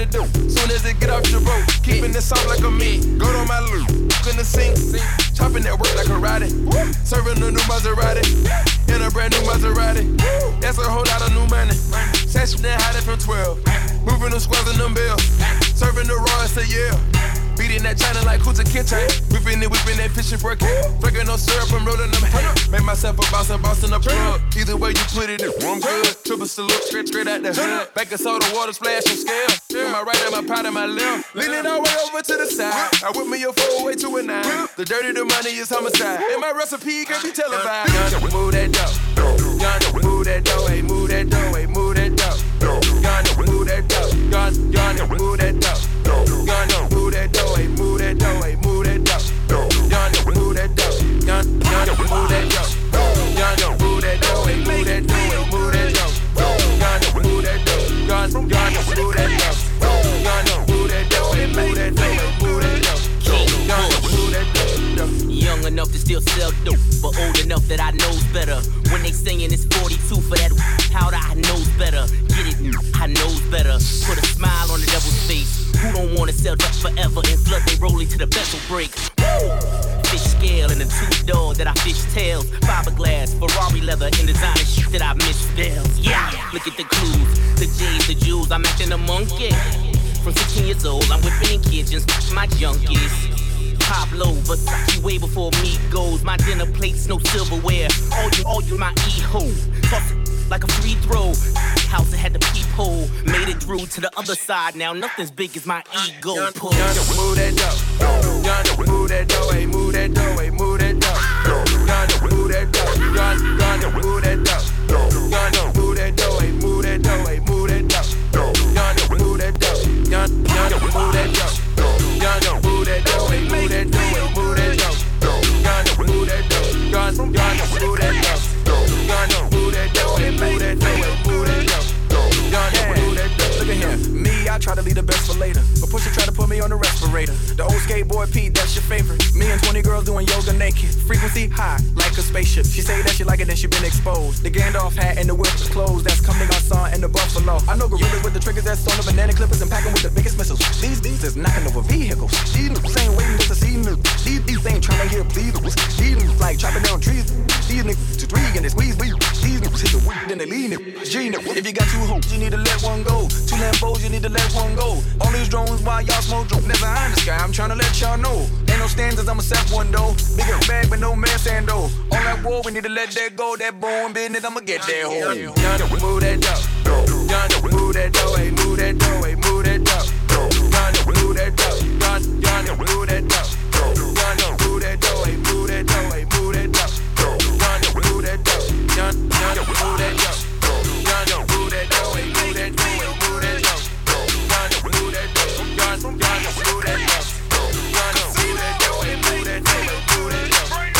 it do. Soon as it get off your boat, keeping it soft like a meat. Go to my loop, in the sink, chopping that work like a Roddy. Serving a new Maserati, in a brand new Maserati. That's a whole lot of new money. Sashing that hot from 12, moving them squares in them bills. Serving the raw, say yeah. Beating that China like Kuta Kinte. Whipping that fishing for a cat. Flaking no syrup, I'm rolling them hay. Make myself a boss in the plug. Either way you put it, I'm good. Triple salute, straight out the hood. Back of soda, water splash and scale. To my right and my pot and my left. Leaning all the way over to the side. I whip me a 4-way to a 9. The dirty, the money is homicide. And my recipe can't be televised. Yonder, move that dough. Yonder, move that dough. Hey, move that dough. Hey, move that dough. Yonder, move that dough. Yonder, move that dough. Yonder, move that dough. Hey, move that dough, hey, move that dough. Yonder, move that dough. Yonder, move that dough. Yonder, move that dough, hey, move that dough, hey, move that dough. Yonder, move that dough. Yonder, move that dough. Yonder, move that dough, hey, move that dough, hey, move that dough. Yonder, move that dough. Young enough to still sell dope, but old enough that I knows better. When they singing it's 42 for that, how do I knows better? Get it, I knows better. Put a smile on the devil's face. Who don't wanna sell drugs forever and flood they rolling to the vessel break? Woo! Fish scale and a 2-door that I fish tails. Fiberglass, Ferrari leather, and designer shit that I misspells. Yeah, look at the clues, the J's, the jewels. I'm acting a monkey. From 16 years old, I'm whipping in kitchens, my junkies. Pablo, Versace way before me goes. My dinner plates, no silverware. All you, my e-ho. Toss it like a free throw. House that had the peephole. Made it through to the other side. Now nothing's big as my ego. Yonder, move that dough. Yonder, move that dough. Hey, move that dough. Hey, move that dough. Yonder, move that dough. Yonder, move that dough. Yonder, move that dough. Hey, move that dough. Hey, move that dough. Yonder, move that dough. Yonder, move that dough. Yonder, move that dough. Hey, move that dough. Hey, move that dough. Yonder, move that dough. Yonder, move that dough. Yonder, move that dough. Hey, move that dough. Hey, move that dough. Look at here, me, I try to leave the best for later. But Pusha try to put me on the respirator. The old skateboard Pete, that's your favorite. Me and 20 girls doing yoga naked. Frequency high, like a spaceship. She say that she like it, then she been exposed. The Gandalf hat and the whip is closed. That's coming on son and the buffalo. I know gorillas with the triggers that's on the banana clippers and packing with the biggest missiles. These is knocking over vehicles. These niggas ain't waiting just to see me. These ain't trying to hear please. These niggas like chopping down trees. These niggas to 3 and they squeeze. These niggas hit the weed, then they lean it. If you got 2 hopes, you need to let one go. 2 Lambos, you need to let one go. All these drones while y'all smoke drones. Never eye in the sky, I'm trying to let y'all know. Ain't no standards, I'ma set one though. Bigger bag, but no mess and though. All that war, we need to let that go. That bone business, I'ma get that hoe. Yonder, move that dough. Yonder, move that dough. Hey, move that dough. Hey, move that dough. Yonder, move that dough. Yonder, move that dough. Yonder, move that dough. Hey, move that dough. Hey, move that dough. Yonder, move that dough. Yonder, move that dough. Yonder, move that dough. Hey, move that dough. Hey, move that dough. Yonder, move that dough. Yonder, move that dough. Yonder, move that dough. Hey, move that dough. Hey, move that dough.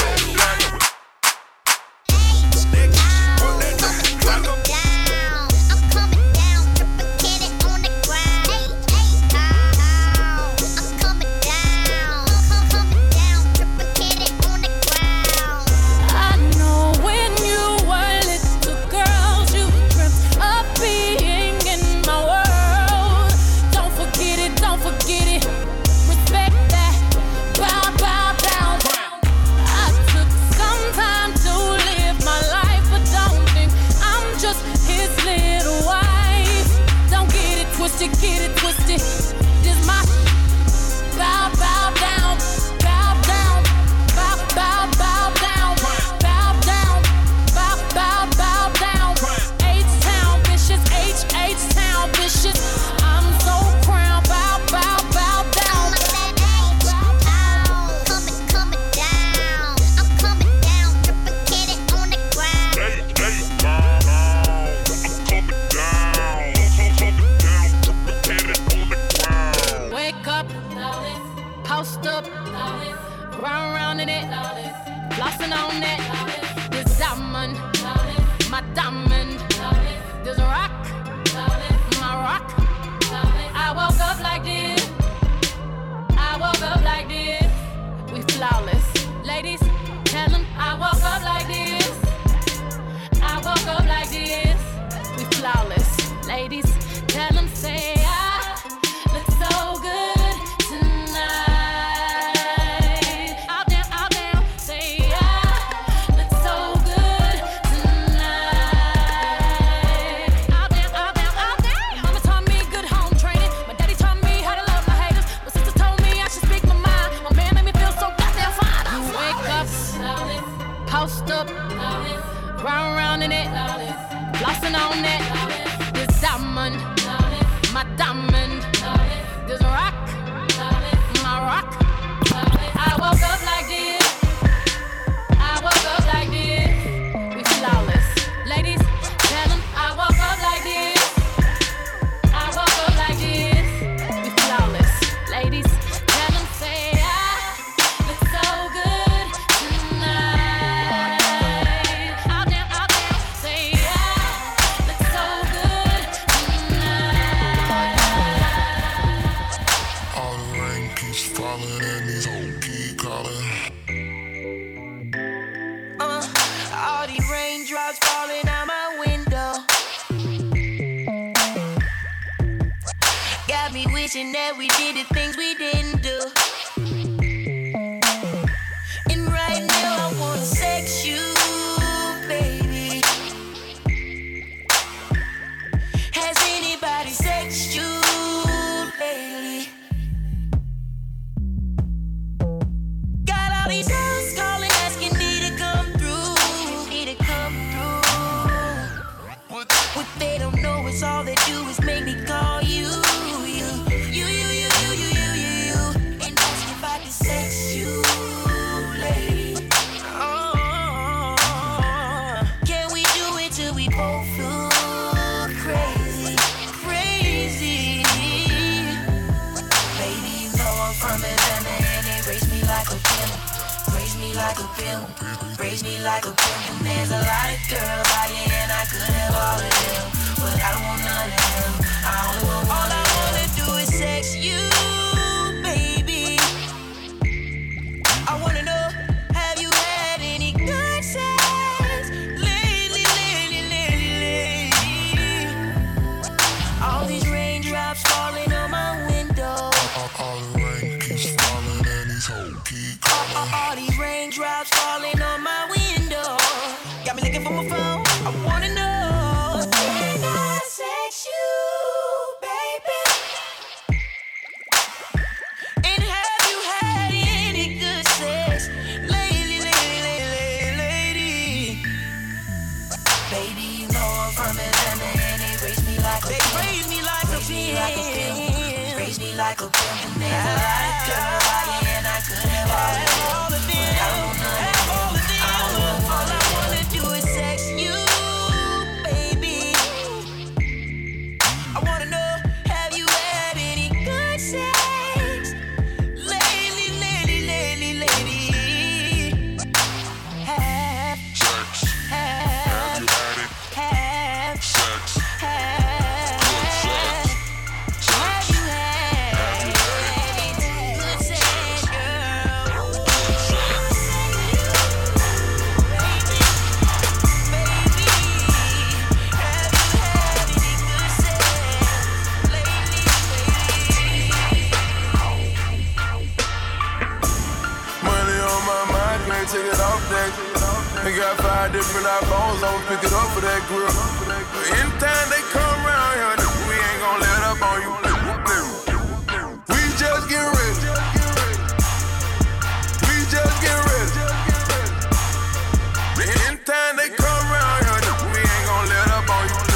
Get it twisted. This my bow, bow down, bow down, bow, bow, bow down, bow down, bow, bow, bow down. H-Town vicious, H-Town vicious. I'm so crowned, bow, bow, bow down. Coming down. I'm coming down. Triple kitty on the ground. I'm coming down. Wake up, post up, round in it, flossing on it. This diamond, my diamond. This rock, my rock. I woke up like this. I woke up like this. We flawless, ladies. Tell them I woke up like this. I woke up like this. We flawless, ladies. Tell them say wishing that we did the things we didn't do. And right now I wanna sex you, baby. Has anybody sexed you lately? Got all these girls calling, asking me to come through. What they don't know is all they do is make me call you. And ask if I can sex you, lady. Oh, can we do it till we both look crazy? Baby, you know I'm from Atlanta and they raise me like a pimp. Raise me like a pimp. Raise me like a pimp. And there's a lot of girls out here and I could have all of them, but I don't want none of them. All I wanna do is sex you, baby. I wanna know, have you had any good sex lately? All these raindrops falling on my window. All the rain keeps falling and these hoes keep calling. All these raindrops falling on my window. Got me looking for my phone. I wanna know, can I sex you, baby? And have you had any good sex lately? Baby, you know I'm from Atlanta and they raise me like a pimp. Raise me like a pimp. Raise me like a pimp. And there's a lot of girls out here and I could have all of them. I don't want none of them. All I wanna do is sex you, baby. I wanna know, have you had any good sex lately? Have Sex. Have you had it? Sex. have you had any good sex, girl? Money on my mind, can't take it off that. They got 5 different iPhones, I'ma pick it up for that grill. But anytime they come around here, we ain't gon' let up on you. We just get ready. We just get ready. Anytime they come around here, we ain't gon' let up on you.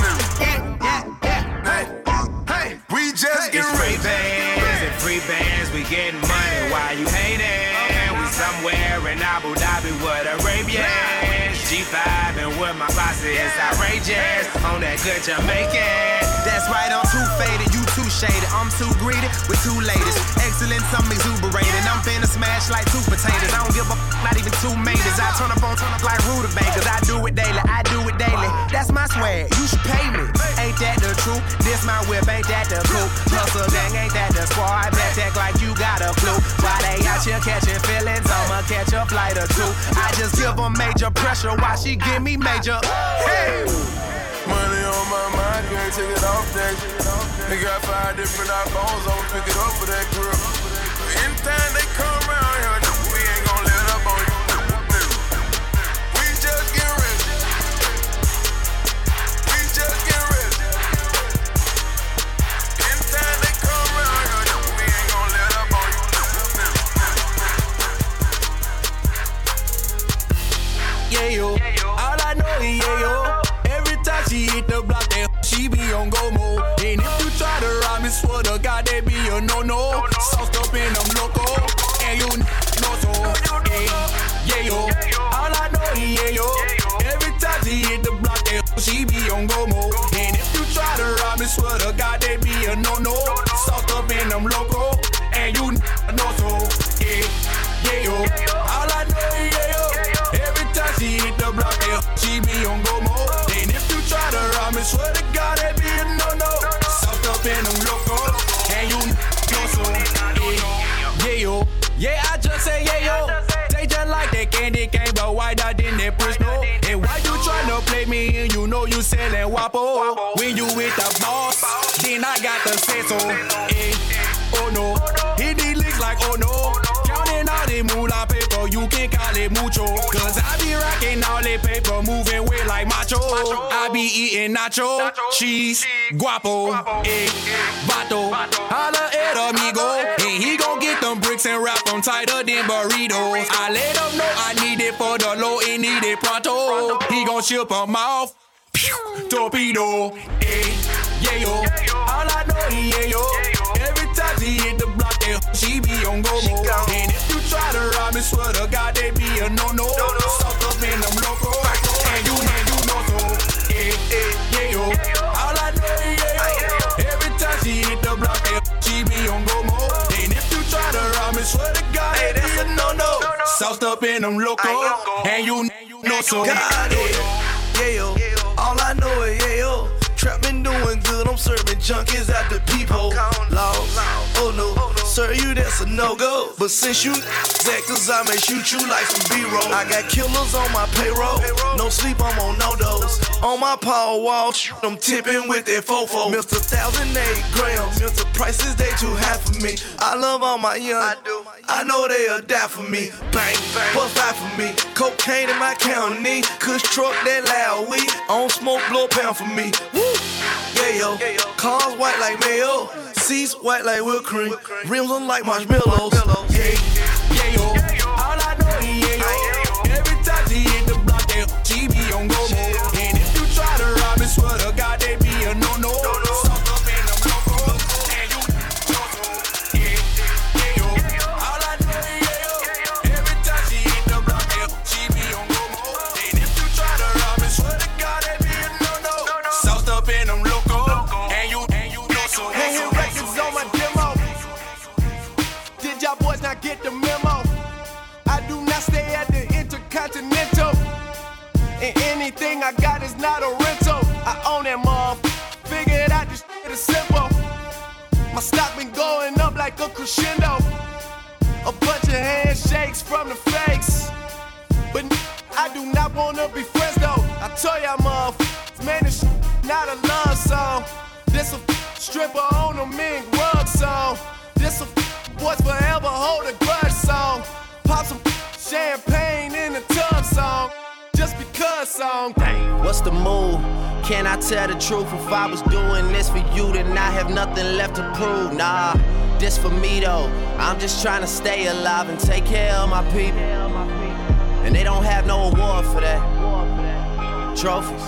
Hey, we just get It's free ready. bands and free bands, we getting money while you hating. We somewhere in Abu Dhabi with Arabians. G5 and with my posse is outrageous. On that good Jamaican. That's right, I'm too faded, you too shaded. I'm too greedy with 2 ladies. Excellence, I'm exuberated. I'm finna smash like 2 potatoes. I don't give a not even 2 maters. I turn up like rutabagas. I do it daily, That's my swag, you should pay me. Ain't that the truth? This my whip, ain't that the coupe? Hustle gang, ain't that the squad? Black act like you got a clue. Why they out here catching feelings? I'ma catch a flight or 2. I just give them major pressure while she give me major. Hey! Money on my mind, can't take it off that. They got 5 different iPhones, I'ma pick it up for that grill. Anytime they come around here, we ain't gon' let up on you. We just get ready. We just get ready. Anytime they come around here, we ain't gon' let up on you. Yeah, yo. All I know is yeah, yo. Every time she hit the block, that she be on go mode. And if you try to rob me, swear to God, they be a no-no. Sauced up in them loco, and you know so. Yeah, yo. All I know is yeah, yo. Every time she hit the block, that she be on go mode. And if you try to rob me, swear to God, they be a no-no. Sauced up in them loco, and you know so. Yeah, yo. All I know is yeah, yo. Every time she hit the block, she be on go mode. And if you try to rob me, swear to God, that be a no-no. Sauced up in them loco, and you know so. Yeah, yo. Yeah, I just say yeah, yo. They just like that candy cane, but why not in that push no? And why you tryna play me and you know you sellin' Wapo? When you with the boss, then I got the say so. it mucho. Cause I be rocking all that paper, moving weight like macho. I be eating nacho, cheese, guapo, egg, vato. Holla at amigo, and he gon' get them bricks and wrap them tighter than burritos. I let him know I need it for the low and need it pronto. He gon' ship them off, pew, torpedo, egg, yeah yo. All I know is yeah yo. Every time she hit the block, she be on go-go. And if you try to rob me, swear to God, they be a no-no. Suck up in them loco, and you know so. Yeah yo. All I know is yeah yo. Every time she hit the block, she be on go-mo. And if you try to rob me, swear to God, they be a no-no. Sauced up in them loco, and you know so. God, yeah yo. All I know is yeah yo. Trap been doing good, I'm serving junkies at the peephole. Lost, oh no, sir, you that's a no-go. But since you actors, I may shoot you like some B-roll. I got killers on my payroll, no sleep, I'm on no-dose. On my power wall, I'm tipping with that fofo. Mr. 1,008 grams, Mr. Prices, they too high for me. I love all my young, I know they'll die for me. Bang, bust five for me. Cocaine in my county, Kush truck that loud weed. On smoke, blow a pound for me. Woo! Yeah yo, cars white like mayo, seats white like whipped cream, rims on like marshmallows. Yeah yo, all I know is yeah yo. Every time she hit the block, she be on go-go. And if you try to rob me, swear to God, they be a no-no. Suck up in the loco, and you know so. Yeah yo, all I know is yeah yo. Every time she hit the block, she be on go-go. And if you try to rob me, swear to God, they be a no-no. Sauced up in them loco, and you know so. Hey, hit records on my demo. Did y'all boys not get the memo? I do not stay at the Intercontinental, and anything I got is not a rental. I own that mom. Figured out this shit is simple. My stock been going up like a crescendo. A bunch of handshakes from the fakes, but I do not wanna be friends though. I tell y'all motherfuckers, man, this not a love song. This a stripper on a mink rug song. This a boys forever hold a grudge song. Pop some champagne in the tub song. Just because song. What's the move? Can I tell the truth? If I was doing this for you, then I have nothing left to prove. Nah, this for me though. I'm just trying to stay alive and take care of my people. And they don't have no award for that. Trophies.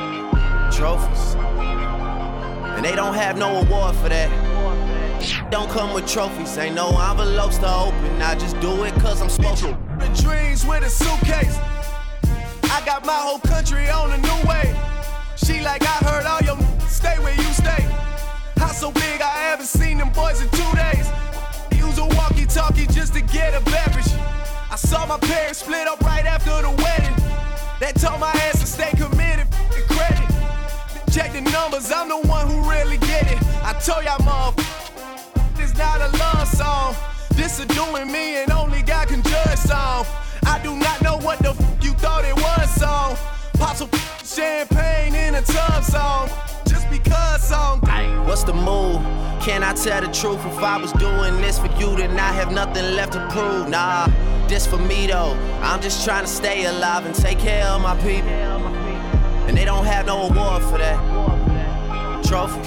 And they don't have no award for that. Don't come with trophies, ain't no envelopes to open. I just do it cause I'm smoking. The dreams with a suitcase. I got my whole country on a new way. She like, I heard all your stay where you stay. House so big I haven't seen them boys in 2 days. Use a walkie-talkie just to get a beverage. I saw my parents split up right after the wedding. They told my ass to stay committed, f***ing credit. Check the numbers, I'm the one who really get it. I told y'all motherfuckers, it's not a love song. This a doing me and only God can judge song. I do not know what the f*** you thought it was song. Pop some champagne in a tub song. Just because song. What's the move? Can I tell the truth? If I was doing this for you, then I have nothing left to prove. Nah, this for me though. I'm just trying to stay alive and take care of my people. And they don't have no award for that. Trophies.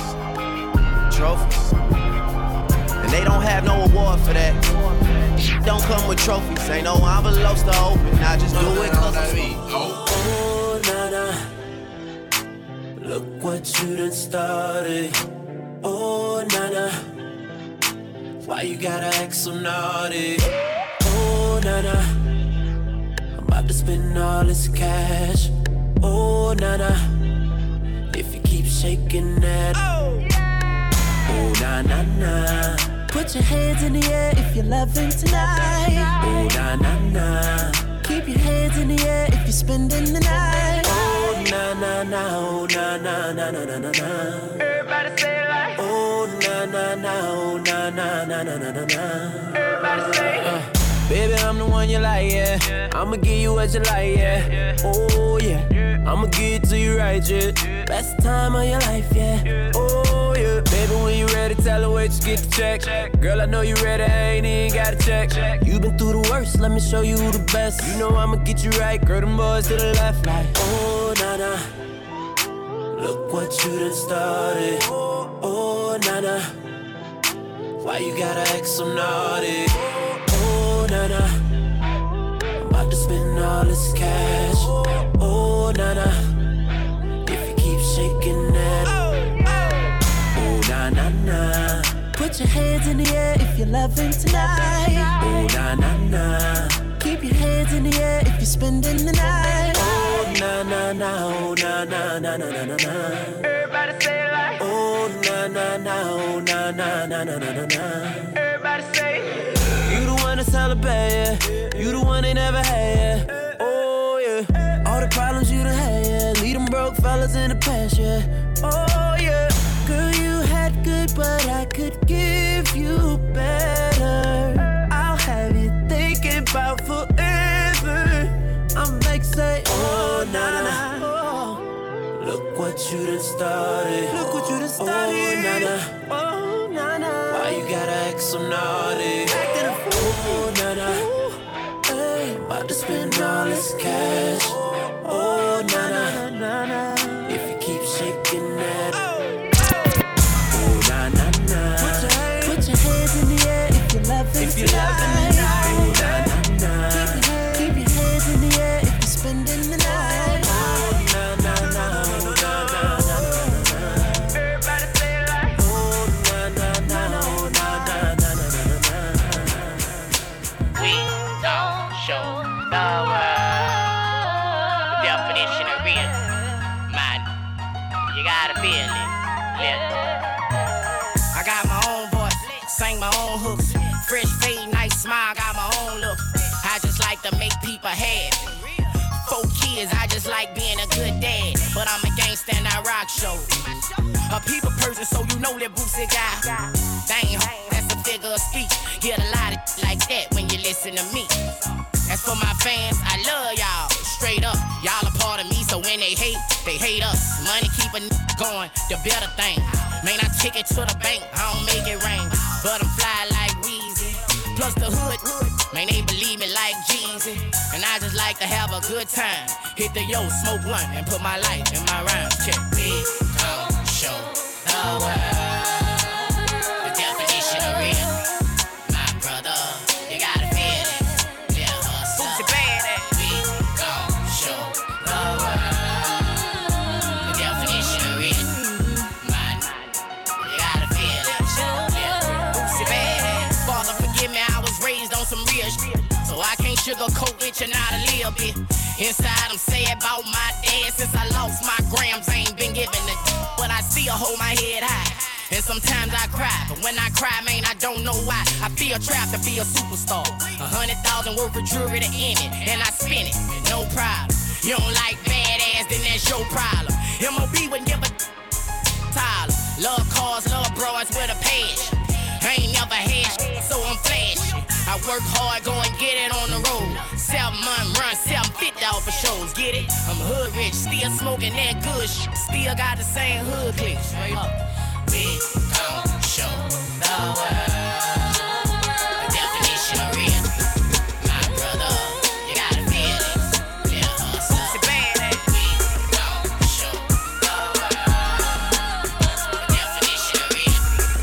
And they don't have no award for that. Don't come with trophies, ain't no envelopes to open. I just do it cause I'm sweet. Oh, na-na, look what you done started. Oh, na-na, why you gotta act so naughty? Oh, na-na, I'm about to spend all this cash. Oh, na-na, if you keep shaking that. Oh, na-na-na, put your hands in the air if you're loving tonight. oh, na-na-na, Keep your hands in the air if you're spending the night. oh, na-na-na, oh, na-na-na-na-na-na-na. Everybody say it like. Oh, na-na-na, oh, na-na-na-na-na-na-na. Everybody say it. Baby, I'm the one you like, yeah. I'ma give you what you like, yeah. Oh, yeah. I'ma give it to you right, yeah. Best time of your life, yeah. Oh, yeah. Baby, when you ready, tell her where wait to get the check. Girl, I know you ready, I ain't even gotta check. You been through the worst, let me show you who the best. You know I'ma get you right, girl, them boys to the left. Like, oh, nah. Look what you done started. Oh, nah. Why you gotta act so naughty? Oh, nah. I'm about to spend all this cash. Oh, nah. If you keep shaking that. Oh, nah. Put your hands in the air if you're loving tonight. Oh, nah. Keep your hands in the air if you're spending the night. Oh, nah. Oh, nah. Everybody say it like. Oh, nah. Oh, nah. Everybody say you the one that's celebrate, yeah. You the one they never had, yeah. Oh, yeah. All the problems you done had, yeah. Leave them broke fellas in the past, yeah. Oh, yeah. Girl, you had good, but I could give you better. I'll have you thinking about forever. I'm like, say, oh, nah. Oh. Look what you done started. Oh, nah. Why you gotta act so naughty? Acting a fool. Oh, nah. Hey. About to spend all this cash. Oh, nah. If you keep shaking that. Oh, nah. Put your hands in the air if you're loving tonight. Oh, nah. Keep your hands in the air if you're spending the night. Oh, nah. everybody say it like. Oh, nah. We don't show the world the definition of real. Man, you gotta feel it. I got my own voice, sing my own hooks. Fresh fade, nice smile, got my own look. I just like to make people happy. 4 kids, I just like being a good dad. But I'm a gangsta and I rock show. A people person, so you know that Boosie guy. Dang, that's a figure of speech. Get a lot of like that when you listen to me. As for my fans, I love y'all. Straight up, y'all a part of me, so when they hate us. Money keep a going, the better thing. Man, I kick it to the bank, I don't make it rain. But I'm fly like Weezy. Plus the hood, man, they believe me like Jeezy. And I just like to have a good time. Hit the yo, smoke blunt, and put my life in my rhymes. Check. We gon' show the world the definition of real. My brother, you gotta feel it. Little hustle. Who's your bad? We gon' show the world the definition of real. Man, you gotta feel it. Who's your bad? Father, forgive me, I was raised on some real shit. So I can't sugarcoat it, you not a little bit. Inside I'm sad about my dad. Since I lost my grams, I ain't been given a but I still hold my head high. And sometimes I cry, but when I cry, man, I don't know why. I feel trapped to be a superstar. 100,000 worth of jewelry to end it, and I spin it, no problem. You don't like badass, then that's your problem. MOB would give a Tyler. Love cars, love broads with a passion. I ain't never had shit, so I'm flashy. I work hard, go and get it on the road. 7 months run, 750 out for shows, get it? I'm hood rich, still smoking that good shit. Still got the same hood click, straight up. We gon' show the world the definition of real. My brother, you gotta feel it. Little hustle. It's bad, we gon' show the world the definition of real.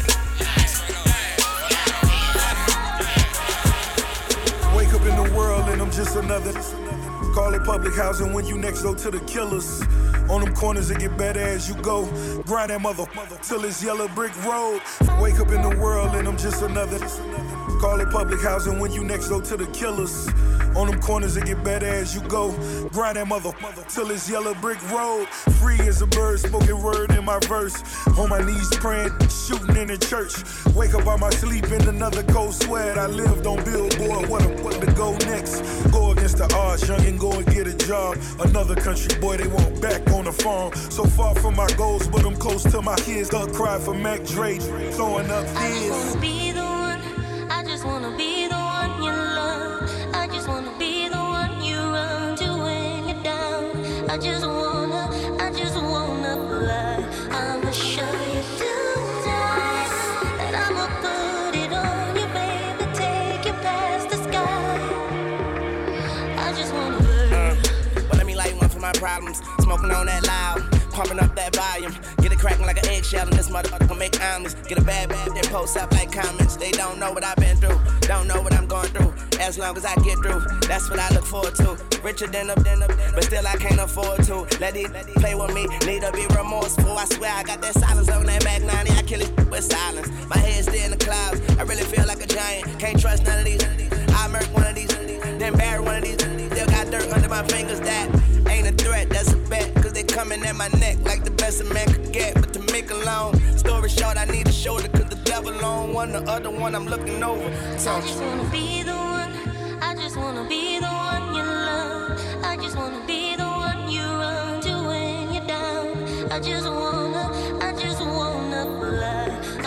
Wake up in the world and I'm just another. Call it public housing when you next door to the killers. On them corners it get better as you go. Grind that mother till it's yellow brick road. Wake up in the world and I'm just another. Call it public housing when you next door to the killers. On them corners it get better as you go. Grind that mother till it's yellow brick road. Free as a bird, spoken word in my verse. On my knees praying, shooting in the church. Wake up out my sleep in another cold sweat. I lived on Billboard, what to go next? Go against the odds, young and go and get a job. Another country boy, they want back on the farm. So far from my goals, but I'm close to my kids. Don't cry for Mac Dre, throwing up I his. just wanna be the one. I just wanna be the one you love. I just wanna be the one you run to when you're down. I just wanna fly. I'ma show you tonight that I'm problems. Smoking on that loud, pumping up that volume. Get it cracking like an eggshell, and this motherfucker gon' make omelets. Get a bad, then post up like comments. They don't know what I've been through, don't know what I'm going through. As long as I get through, that's what I look forward to. Richer than a, but still I can't afford to. Let it play with me, need to be remorseful. I swear I got that silence on that Mac 90. I kill it with silence. My head's still in the clouds. I really feel like a giant. Can't trust none of these. I murk one of these, then bury one of these. Still got dirt under my fingers. That ain't a threat, that's a bet. Cause they coming at my neck like the best a man could get. But to make a long story short, I need a shoulder. Cause the devil on one, the other one I'm looking over. I just wanna be the one. I just wanna be the one you love. I just wanna be the one you run to when you're down. I just wanna fly.